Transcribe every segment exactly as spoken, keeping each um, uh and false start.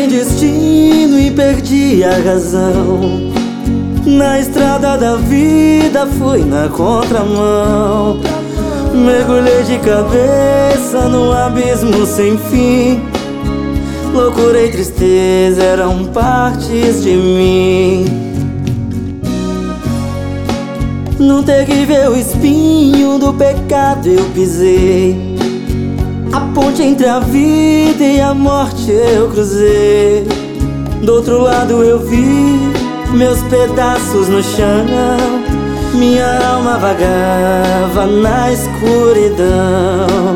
destino e perdi a razão. Na estrada da vida fui na contramão. Mergulhei de cabeça no abismo sem fim. Loucura e tristeza eram partes de mim. No terrível espinho do pecado eu pisei. A ponte entre a vida e a morte eu cruzei. Do outro lado eu vi meus pedaços no chão. Minha alma vagava na escuridão.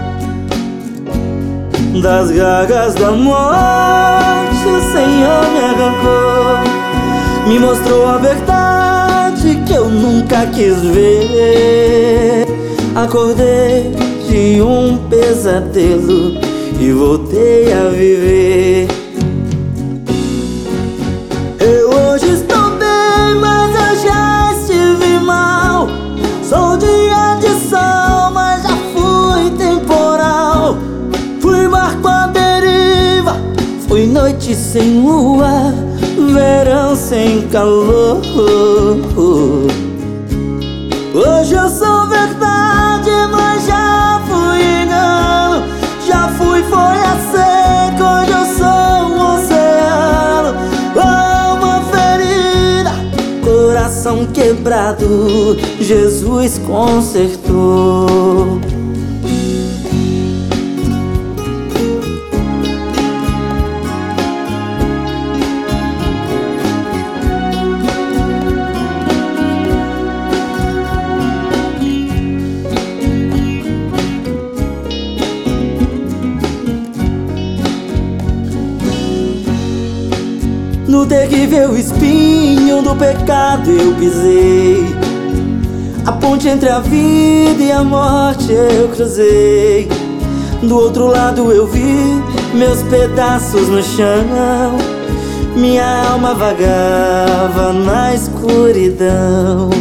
Das garras da morte o Senhor me arrancou. Me mostrou a verdade que eu nunca quis ver. Acordei de um pesadelo e voltei a viver. Eu hoje estou bem, mas eu já estive mal. Sou dia de sol, mas já fui temporal. Fui barco à deriva, fui noite sem lua, verão sem calor. Hoje eu sou verdade, mas já fui engano. Já fui folha seca, hoje eu sou um oceano. Alma ferida, coração quebrado, Jesus consertou. No terrível espinho do pecado eu pisei. A ponte entre a vida e a morte eu cruzei. Do outro lado eu vi meus pedaços no chão. Minha alma vagava na escuridão.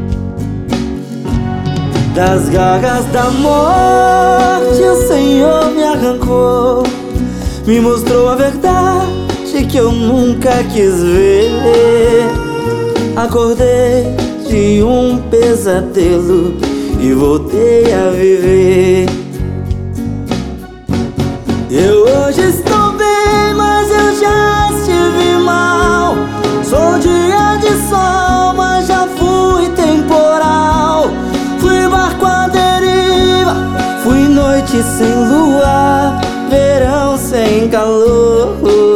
Das garras da morte o Senhor me arrancou. Me mostrou a verdade que eu nunca quis ver. Acordei de um pesadelo e voltei a viver. Eu hoje estou bem, mas eu já estive mal. Sou dia de sol, mas já fui temporal. Fui barco à deriva, fui noite sem lua, verão sem calor.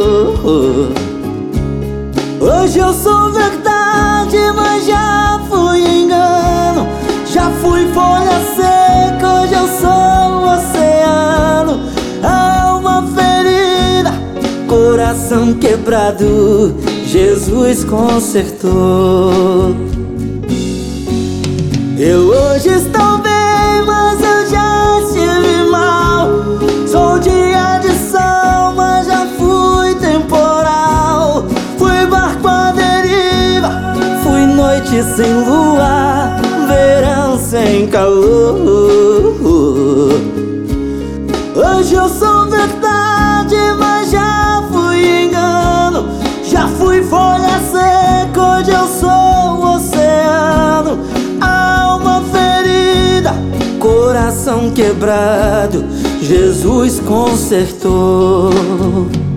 Hoje eu sou verdade, mas já fui engano. Já fui folha seca, hoje eu sou um oceano. Alma ferida, coração quebrado, Jesus consertou. Eu hoje estou bem, mas eu já estive mal. Sou dia de sol, mas já fui temporal. Fui barco à deriva, fui noite sem lua, verão sem calor. Hoje eu sou verdade, mas já fui engano. Já fui folha seca, hoje eu sou um oceano. Alma ferida, coração quebrado, Jesus consertou.